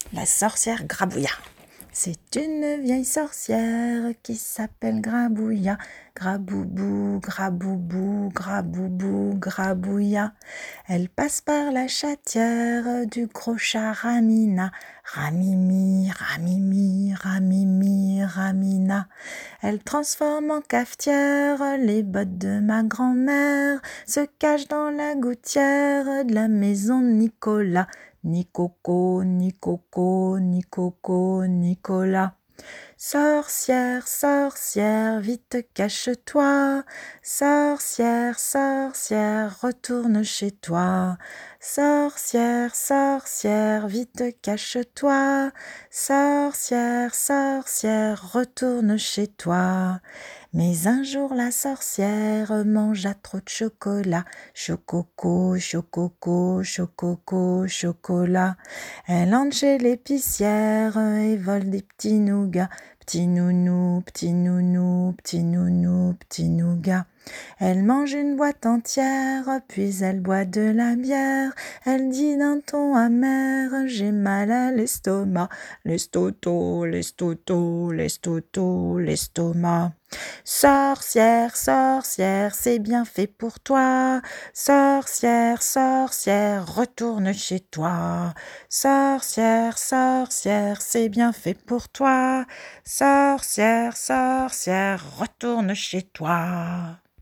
La sorcière Grabouilla. C'est une vieille sorcière qui s'appelle Grabouilla. Graboubou, graboubou, graboubou, grabouilla. Elle passe par la chatière du gros chat Ramina. Ramimi, ramimi, ramimi, ramina. Elle transforme en cafetière les bottes de ma grand-mère, se cache dans la gouttière de la maison de Nicolas. Ni coco, ni coco, ni coco, Nicolas. Sorcière, sorcière, vite cache-toi. Sorcière, sorcière, retourne chez toi. Sorcière, sorcière, vite cache-toi. Sorcière, sorcière, retourne chez toi. Mais un jour la sorcière mangea trop de chocolat. Chococo, chococo, chococo, chocolat. Elle entre chez l'épicière et vole des petits nougats. Petit nounou, petit nounou, petit nounou, petit nougat. Elle mange une boîte entière, puis elle boit de la bière. Elle dit d'un ton amer, j'ai mal à l'estomac. L'estoto, l'estoto, l'estoto, l'estomac. Sorcière, sorcière, c'est bien fait pour toi. Sorcière, sorcière, retourne chez toi. Sorcière, sorcière, c'est bien fait pour toi. Sorcière, sorcière, retourne chez toi.